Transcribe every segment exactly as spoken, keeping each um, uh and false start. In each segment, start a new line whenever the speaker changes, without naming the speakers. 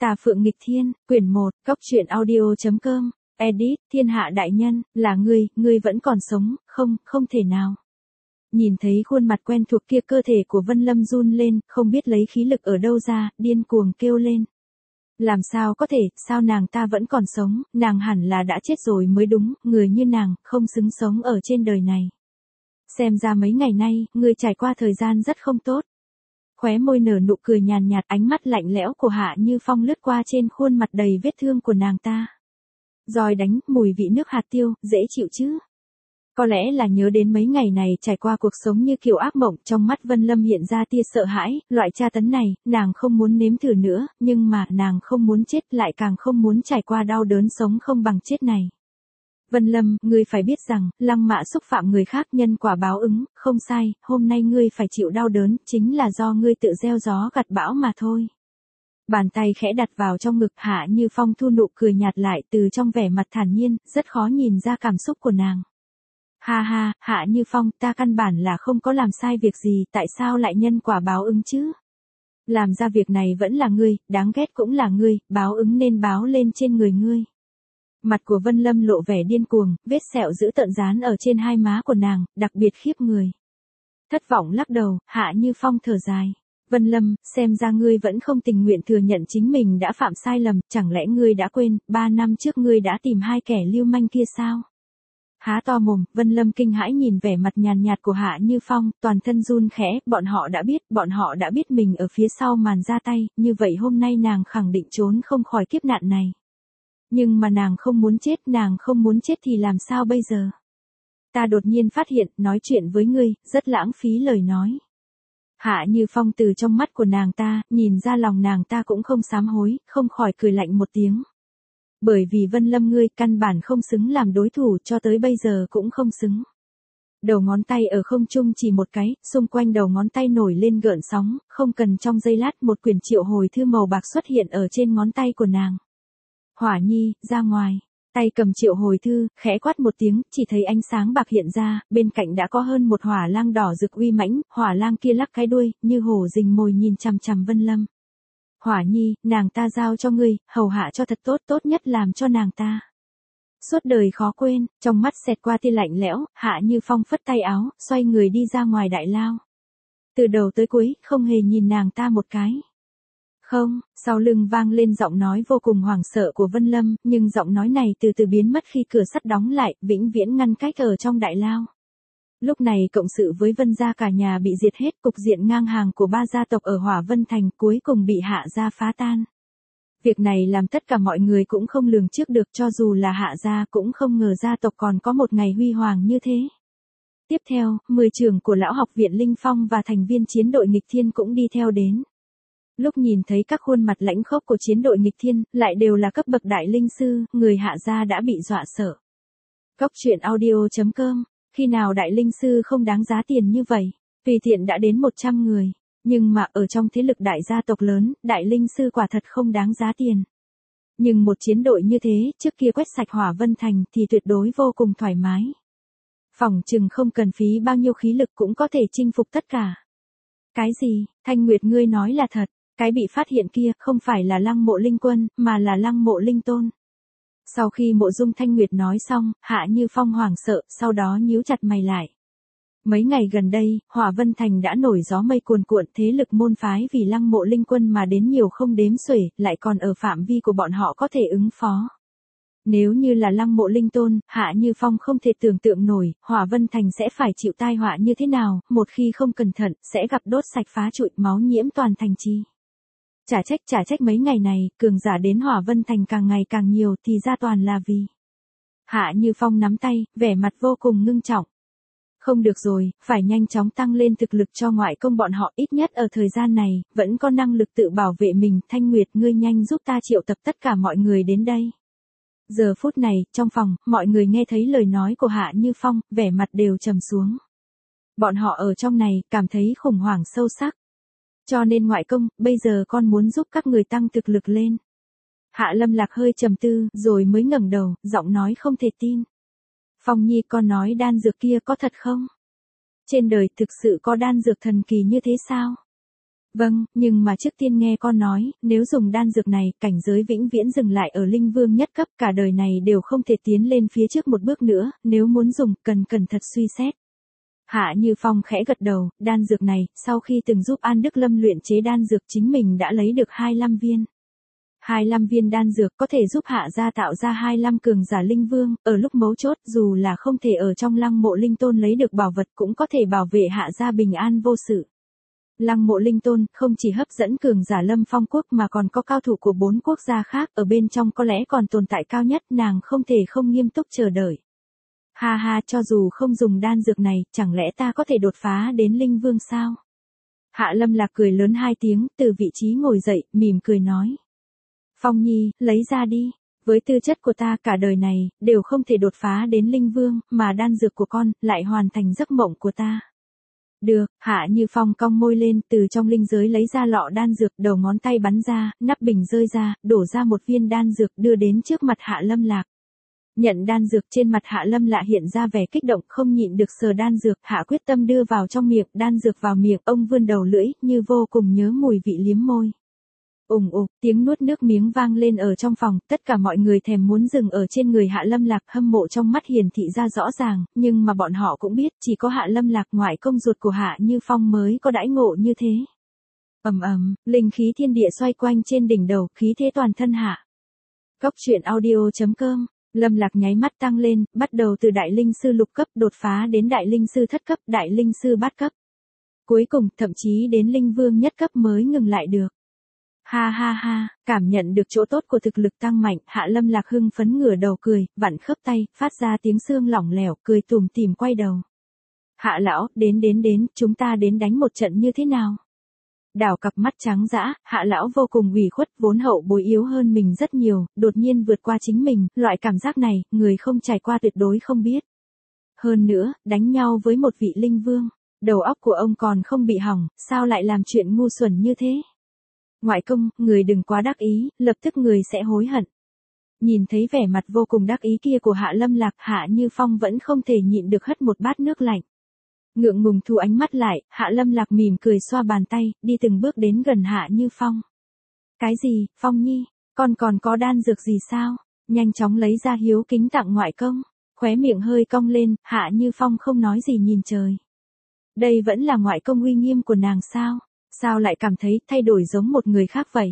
Tà Phượng Nghịch Thiên, quyển một, Cốc truyện audio.com, edit, Thiên Hạ Đại Nhân, là ngươi, ngươi vẫn còn sống, không, không thể nào. Nhìn thấy khuôn mặt quen thuộc kia, cơ thể của Vân Lâm run lên, không biết lấy khí lực ở đâu ra, điên cuồng kêu lên. Làm sao có thể, sao nàng ta vẫn còn sống, nàng hẳn là đã chết rồi mới đúng, người như nàng, không xứng sống ở trên đời này. Xem ra mấy ngày nay, ngươi trải qua thời gian rất không tốt. Khóe môi nở nụ cười nhàn nhạt, ánh mắt lạnh lẽo của Hạ Như Phong lướt qua trên khuôn mặt đầy vết thương của nàng ta. Roi đánh, mùi vị nước hạt tiêu, dễ chịu chứ. Có lẽ là nhớ đến mấy ngày này trải qua cuộc sống như kiểu ác mộng, trong mắt Vân Lâm hiện ra tia sợ hãi, loại tra tấn này, nàng không muốn nếm thử nữa, nhưng mà nàng không muốn chết, lại càng không muốn trải qua đau đớn sống không bằng chết này. Vân Lâm, ngươi phải biết rằng, Lăng Mạ xúc phạm người khác, nhân quả báo ứng, không sai, hôm nay ngươi phải chịu đau đớn, chính là do ngươi tự gieo gió gặt bão mà thôi. Bàn tay khẽ đặt vào trong ngực, Hạ Như Phong thu nụ cười nhạt lại, từ trong vẻ mặt thản nhiên, rất khó nhìn ra cảm xúc của nàng. Ha ha, Hạ Như Phong, ta căn bản là không có làm sai việc gì, tại sao lại nhân quả báo ứng chứ? Làm ra việc này vẫn là ngươi, đáng ghét cũng là ngươi, báo ứng nên báo lên trên người ngươi. Mặt của Vân Lâm lộ vẻ điên cuồng, vết sẹo dữ tợn dán ở trên hai má của nàng, đặc biệt khiếp người. Thất vọng lắc đầu, Hạ Như Phong thở dài. Vân Lâm, xem ra ngươi vẫn không tình nguyện thừa nhận chính mình đã phạm sai lầm, chẳng lẽ ngươi đã quên, ba năm trước ngươi đã tìm hai kẻ lưu manh kia sao? Há to mồm, Vân Lâm kinh hãi nhìn vẻ mặt nhàn nhạt của Hạ Như Phong, toàn thân run khẽ, bọn họ đã biết, bọn họ đã biết mình ở phía sau màn ra tay, như vậy hôm nay nàng khẳng định trốn không khỏi kiếp nạn này. Nhưng mà nàng không muốn chết, nàng không muốn chết thì làm sao bây giờ? Ta đột nhiên phát hiện, nói chuyện với ngươi, rất lãng phí lời nói. Hạ Như Phong từ trong mắt của nàng ta, nhìn ra lòng nàng ta cũng không sám hối, không khỏi cười lạnh một tiếng. Bởi vì Vân Lâm ngươi căn bản không xứng làm đối thủ, cho tới bây giờ cũng không xứng. Đầu ngón tay ở không trung chỉ một cái, xung quanh đầu ngón tay nổi lên gợn sóng, không cần trong giây lát một quyển triệu hồi thư màu bạc xuất hiện ở trên ngón tay của nàng. Hỏa Nhi, ra ngoài. Tay cầm triệu hồi thư, khẽ quát một tiếng, chỉ thấy ánh sáng bạc hiện ra, bên cạnh đã có hơn một hỏa lang đỏ rực uy mãnh, hỏa lang kia lắc cái đuôi, như hổ rình mồi nhìn chằm chằm Vân Lâm. Hỏa Nhi, nàng ta giao cho ngươi, hầu hạ cho thật tốt, tốt nhất làm cho nàng ta. Suốt đời khó quên, trong mắt xẹt qua tia lạnh lẽo, Hạ Như Phong phất tay áo, xoay người đi ra ngoài đại lao. Từ đầu tới cuối, không hề nhìn nàng ta một cái. Không, sau lưng vang lên giọng nói vô cùng hoảng sợ của Vân Lâm, nhưng giọng nói này từ từ biến mất khi cửa sắt đóng lại, vĩnh viễn ngăn cách ở trong đại lao. Lúc này cộng sự với Vân gia cả nhà bị diệt hết, cục diện ngang hàng của ba gia tộc ở Hỏa Vân Thành cuối cùng bị Hạ gia phá tan. Việc này làm tất cả mọi người cũng không lường trước được, cho dù là Hạ gia cũng không ngờ gia tộc còn có một ngày huy hoàng như thế. Tiếp theo, mười trưởng của lão học viện Linh Phong và thành viên chiến đội nghịch thiên cũng đi theo đến. Lúc nhìn thấy các khuôn mặt lãnh khốc của chiến đội nghịch thiên, lại đều là cấp bậc đại linh sư, người Hạ gia đã bị dọa sợ. Cốc truyện audio.com, khi nào đại linh sư không đáng giá tiền như vậy? Tùy tiện đã đến một trăm người, nhưng mà ở trong thế lực đại gia tộc lớn, đại linh sư quả thật không đáng giá tiền. Nhưng một chiến đội như thế, trước kia quét sạch Hỏa Vân Thành thì tuyệt đối vô cùng thoải mái. Phỏng chừng không cần phí bao nhiêu khí lực cũng có thể chinh phục tất cả. Cái gì, Thanh Nguyệt ngươi nói là thật, cái bị phát hiện kia không phải là Lăng Mộ Linh Quân, mà là Lăng Mộ Linh Tôn. Sau khi Mộ Dung Thanh Nguyệt nói xong, Hạ Như Phong hoảng sợ, sau đó nhíu chặt mày lại. Mấy ngày gần đây, Hỏa Vân Thành đã nổi gió mây cuồn cuộn, thế lực môn phái vì Lăng Mộ Linh Quân mà đến nhiều không đếm xuể, lại còn ở phạm vi của bọn họ có thể ứng phó. Nếu như là Lăng Mộ Linh Tôn, Hạ Như Phong không thể tưởng tượng nổi, Hỏa Vân Thành sẽ phải chịu tai họa như thế nào, một khi không cẩn thận, sẽ gặp đốt sạch phá trụi, máu nhiễm toàn thành trì. Chả trách chả trách mấy ngày này, cường giả đến Hỏa Vân Thành càng ngày càng nhiều thì ra toàn là vì. Hạ Như Phong nắm tay, vẻ mặt vô cùng ngưng trọng. Không được rồi, phải nhanh chóng tăng lên thực lực cho ngoại công bọn họ, ít nhất ở thời gian này, vẫn có năng lực tự bảo vệ mình. Thanh Nguyệt ngươi nhanh giúp ta triệu tập tất cả mọi người đến đây. Giờ phút này, trong phòng, mọi người nghe thấy lời nói của Hạ Như Phong, vẻ mặt đều trầm xuống. Bọn họ ở trong này, cảm thấy khủng hoảng sâu sắc. Cho nên ngoại công, bây giờ con muốn giúp các người tăng thực lực lên. Hạ Lâm Lạc hơi trầm tư, rồi mới ngẩng đầu, giọng nói không thể tin. Phong Nhi, con nói đan dược kia có thật không? Trên đời thực sự có đan dược thần kỳ như thế sao? Vâng, nhưng mà trước tiên nghe con nói, nếu dùng đan dược này, cảnh giới vĩnh viễn dừng lại ở linh vương nhất cấp, cả đời này đều không thể tiến lên phía trước một bước nữa, nếu muốn dùng, cần cẩn thận suy xét. Hạ Như Phong khẽ gật đầu, đan dược này, sau khi từng giúp An Đức Lâm luyện chế đan dược chính mình đã lấy được hai mươi lăm viên. hai mươi lăm viên đan dược có thể giúp Hạ gia tạo ra hai mươi lăm cường giả linh vương, ở lúc mấu chốt dù là không thể ở trong lăng mộ linh tôn lấy được bảo vật cũng có thể bảo vệ Hạ gia bình an vô sự. Lăng mộ linh tôn không chỉ hấp dẫn cường giả Lâm Phong quốc mà còn có cao thủ của bốn quốc gia khác, ở bên trong có lẽ còn tồn tại cao nhất, nàng không thể không nghiêm túc chờ đợi. Ha ha, cho dù không dùng đan dược này, chẳng lẽ ta có thể đột phá đến linh vương sao? Hạ Lâm Lạc cười lớn hai tiếng, từ vị trí ngồi dậy, mỉm cười nói. Phong Nhi, lấy ra đi. Với tư chất của ta cả đời này, đều không thể đột phá đến linh vương, mà đan dược của con, lại hoàn thành giấc mộng của ta. Được, Hạ Như Phong cong môi lên, từ trong linh giới lấy ra lọ đan dược, đầu ngón tay bắn ra, nắp bình rơi ra, đổ ra một viên đan dược đưa đến trước mặt Hạ Lâm Lạc. Nhận đan dược, trên mặt Hạ Lâm Lạc hiện ra vẻ kích động, không nhịn được sờ đan dược, Hạ quyết tâm đưa vào trong miệng, đan dược vào miệng, ông vươn đầu lưỡi, như vô cùng nhớ mùi vị liếm môi. Ùng ục, tiếng nuốt nước miếng vang lên ở trong phòng, tất cả mọi người thèm muốn dừng ở trên người Hạ Lâm Lạc, hâm mộ trong mắt hiển thị ra rõ ràng, nhưng mà bọn họ cũng biết, chỉ có Hạ Lâm Lạc ngoại công ruột của Hạ Như Phong mới có đãi ngộ như thế. Ầm ầm, linh khí thiên địa xoay quanh trên đỉnh đầu, khí thế toàn thân hạ. Cốc truyện audio chấm com. Lâm Lạc nháy mắt tăng lên, bắt đầu từ đại linh sư lục cấp đột phá đến đại linh sư thất cấp, đại linh sư bát cấp. Cuối cùng, thậm chí đến linh vương nhất cấp mới ngừng lại được. Ha ha ha, cảm nhận được chỗ tốt của thực lực tăng mạnh, Hạ Lâm Lạc hưng phấn ngửa đầu cười, vặn khớp tay, phát ra tiếng xương lỏng lẻo, cười tủm tỉm quay đầu. Hạ lão, đến đến đến, chúng ta đến đánh một trận như thế nào? Đảo cặp mắt trắng dã, Hạ lão vô cùng ủy khuất, vốn hậu bối yếu hơn mình rất nhiều, đột nhiên vượt qua chính mình, loại cảm giác này, người không trải qua tuyệt đối không biết. Hơn nữa, đánh nhau với một vị linh vương, đầu óc của ông còn không bị hỏng, sao lại làm chuyện ngu xuẩn như thế? Ngoại công, người đừng quá đắc ý, lập tức người sẽ hối hận. Nhìn thấy vẻ mặt vô cùng đắc ý kia của Hạ Lâm Lạc, Hạ Như Phong vẫn không thể nhịn được hất một bát nước lạnh. Ngượng ngùng thu ánh mắt lại, Hạ Lâm Lạc mỉm cười xoa bàn tay, đi từng bước đến gần Hạ Như Phong. Cái gì, Phong Nhi, con còn có đan dược gì sao? Nhanh chóng lấy ra hiếu kính tặng ngoại công. Khóe miệng hơi cong lên, Hạ Như Phong không nói gì nhìn trời. Đây vẫn là ngoại công uy nghiêm của nàng sao? Sao lại cảm thấy thay đổi giống một người khác vậy?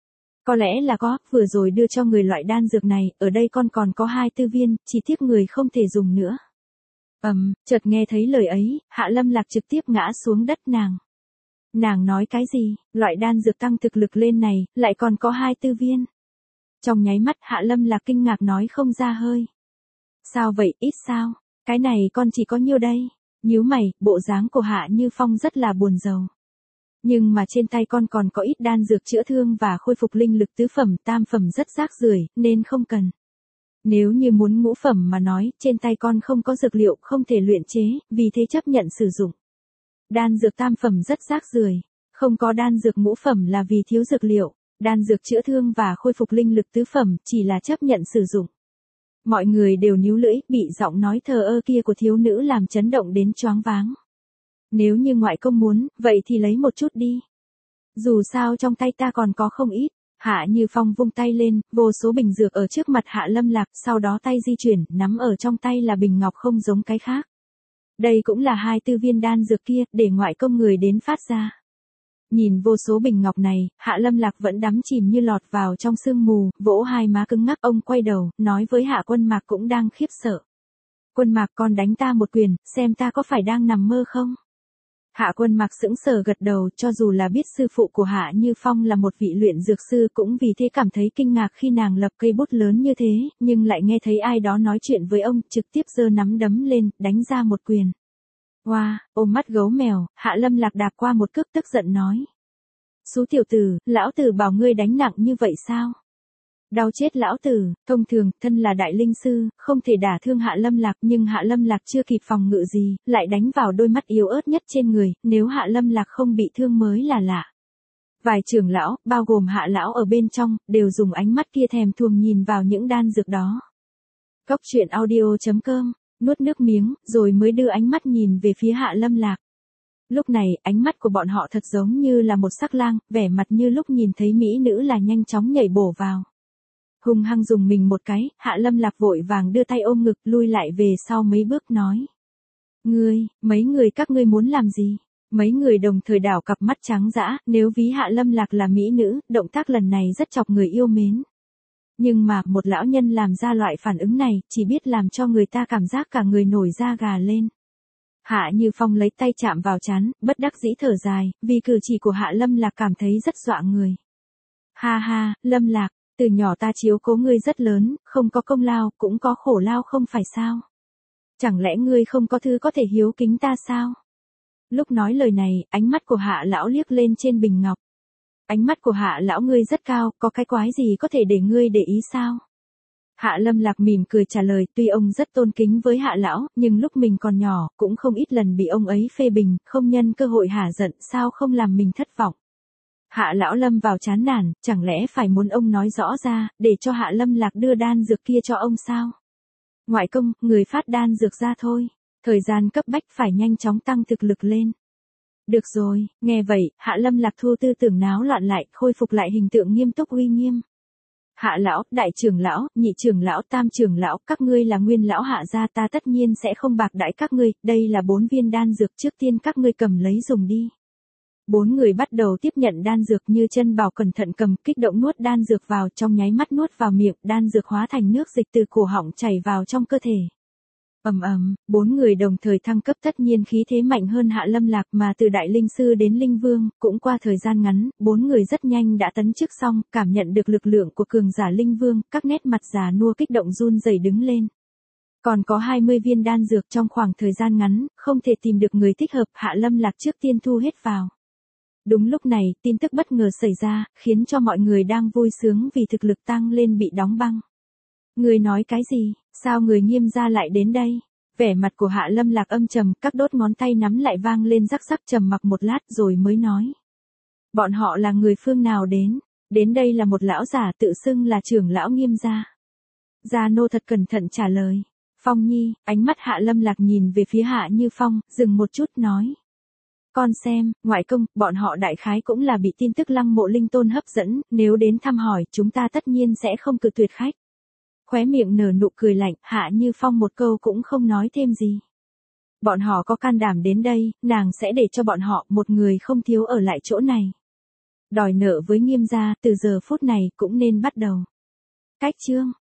Có lẽ là có, vừa rồi đưa cho người loại đan dược này, ở đây con còn có hai tư viên, chỉ tiếc người không thể dùng nữa. Ầm, um, chợt nghe thấy lời ấy, Hạ Lâm Lạc trực tiếp ngã xuống đất nàng. Nàng nói cái gì, loại đan dược tăng thực lực lên này, lại còn có hai tư viên. Trong nháy mắt Hạ Lâm Lạc kinh ngạc nói không ra hơi. Sao vậy, ít sao, cái này con chỉ có nhiêu đây? Nhíu mày, bộ dáng của Hạ Như Phong rất là buồn rầu. Nhưng mà trên tay con còn có ít đan dược chữa thương và khôi phục linh lực tứ phẩm, tam phẩm rất rác rưởi, nên không cần. Nếu như muốn ngũ phẩm mà nói, trên tay con không có dược liệu, không thể luyện chế, vì thế chấp nhận sử dụng. Đan dược tam phẩm rất rác rưởi, không có đan dược ngũ phẩm là vì thiếu dược liệu, đan dược chữa thương và khôi phục linh lực tứ phẩm chỉ là chấp nhận sử dụng. Mọi người đều níu lưỡi, bị giọng nói thờ ơ kia của thiếu nữ làm chấn động đến choáng váng. Nếu như ngoại công muốn, vậy thì lấy một chút đi. Dù sao trong tay ta còn có không ít. Hạ Như Phong vung tay lên, vô số bình dược ở trước mặt Hạ Lâm Lạc, sau đó tay di chuyển, nắm ở trong tay là bình ngọc không giống cái khác. Đây cũng là hai tư viên đan dược kia, để ngoại công người đến phát ra. Nhìn vô số bình ngọc này, Hạ Lâm Lạc vẫn đắm chìm như lọt vào trong sương mù, vỗ hai má cứng ngắc, ông quay đầu, nói với Hạ Quân Mạc cũng đang khiếp sợ. Quân Mạc, con đánh ta một quyền, xem ta có phải đang nằm mơ không? Hạ Quân Mạc sững sờ gật đầu, cho dù là biết sư phụ của Hạ Như Phong là một vị luyện dược sư cũng vì thế cảm thấy kinh ngạc khi nàng lập cây bút lớn như thế, nhưng lại nghe thấy ai đó nói chuyện với ông, trực tiếp giơ nắm đấm lên, đánh ra một quyền. Wow, ôm mắt gấu mèo, Hạ Lâm Lạc đạp qua một cước tức giận nói. Xú tiểu tử, lão tử bảo ngươi đánh nặng như vậy sao? Đau chết lão tử, thông thường, thân là đại linh sư, không thể đả thương Hạ Lâm Lạc, nhưng Hạ Lâm Lạc chưa kịp phòng ngự gì, lại đánh vào đôi mắt yếu ớt nhất trên người, nếu Hạ Lâm Lạc không bị thương mới là lạ. Vài trưởng lão, bao gồm Hạ lão ở bên trong, đều dùng ánh mắt kia thèm thuồng nhìn vào những đan dược đó. Cốc truyện audio chấm com, nuốt nước miếng, rồi mới đưa ánh mắt nhìn về phía Hạ Lâm Lạc. Lúc này, ánh mắt của bọn họ thật giống như là một sắc lang, vẻ mặt như lúc nhìn thấy mỹ nữ là nhanh chóng nhảy bổ vào. Hung hăng dùng mình một cái, Hạ Lâm Lạc vội vàng đưa tay ôm ngực lui lại về sau mấy bước nói. Ngươi, mấy người các ngươi muốn làm gì? Mấy người đồng thời đảo cặp mắt trắng dã, nếu ví Hạ Lâm Lạc là mỹ nữ, động tác lần này rất chọc người yêu mến. Nhưng mà, một lão nhân làm ra loại phản ứng này, chỉ biết làm cho người ta cảm giác cả người nổi da gà lên. Hạ Như Phong lấy tay chạm vào trán, bất đắc dĩ thở dài, vì cử chỉ của Hạ Lâm Lạc cảm thấy rất dọa người. Ha ha, Lâm Lạc, từ nhỏ ta chiếu cố ngươi rất lớn, không có công lao, cũng có khổ lao không phải sao? Chẳng lẽ ngươi không có thứ có thể hiếu kính ta sao? Lúc nói lời này, ánh mắt của Hạ lão liếc lên trên bình ngọc. Ánh mắt của Hạ lão ngươi rất cao, có cái quái gì có thể để ngươi để ý sao? Hạ Lâm Lạc mỉm cười trả lời, tuy ông rất tôn kính với Hạ lão, nhưng lúc mình còn nhỏ, cũng không ít lần bị ông ấy phê bình, không nhân cơ hội hả giận, sao không làm mình thất vọng. Hạ lão lâm vào chán nản, chẳng lẽ phải muốn ông nói rõ ra, để cho Hạ Lâm Lạc đưa đan dược kia cho ông sao? Ngoại công, người phát đan dược ra thôi. Thời gian cấp bách phải nhanh chóng tăng thực lực lên. Được rồi, nghe vậy, Hạ Lâm Lạc thu tư tưởng náo loạn lại, khôi phục lại hình tượng nghiêm túc uy nghiêm. Hạ lão, đại trưởng lão, nhị trưởng lão, tam trưởng lão, các ngươi là nguyên lão Hạ gia, ta tất nhiên sẽ không bạc đãi các ngươi, đây là bốn viên đan dược, trước tiên các ngươi cầm lấy dùng đi. Bốn người bắt đầu tiếp nhận đan dược, Như Chân Bảo cẩn thận cầm, kích động nuốt đan dược vào, trong nháy mắt nuốt vào miệng, đan dược hóa thành nước dịch từ cổ họng chảy vào trong cơ thể. Ầm ầm, bốn người đồng thời thăng cấp, tất nhiên khí thế mạnh hơn Hạ Lâm Lạc, mà từ đại linh sư đến linh vương, cũng qua thời gian ngắn, bốn người rất nhanh đã tấn chức xong, cảm nhận được lực lượng của cường giả linh vương, các nét mặt già nua kích động run rẩy đứng lên. Còn có hai mươi viên đan dược, trong khoảng thời gian ngắn, không thể tìm được người thích hợp, Hạ Lâm Lạc trước tiên thu hết vào. Đúng lúc này, tin tức bất ngờ xảy ra, khiến cho mọi người đang vui sướng vì thực lực tăng lên bị đóng băng. Người nói cái gì, sao người Nghiêm gia lại đến đây? Vẻ mặt của Hạ Lâm Lạc âm trầm, các đốt ngón tay nắm lại vang lên rắc rắc, trầm mặc một lát rồi mới nói. Bọn họ là người phương nào đến? Đến đây là một lão giả tự xưng là trưởng lão Nghiêm gia. Gia nô thật cẩn thận trả lời. Phong Nhi, ánh mắt Hạ Lâm Lạc nhìn về phía Hạ Như Phong, dừng một chút nói. Con xem, ngoại công, bọn họ đại khái cũng là bị tin tức Lăng Mộ Linh Tôn hấp dẫn, nếu đến thăm hỏi, chúng ta tất nhiên sẽ không cự tuyệt khách. Khóe miệng nở nụ cười lạnh, Hạ Như Phong một câu cũng không nói thêm gì. Bọn họ có can đảm đến đây, nàng sẽ để cho bọn họ một người không thiếu ở lại chỗ này. Đòi nợ với Nghiêm gia, từ giờ phút này cũng nên bắt đầu. Cách chương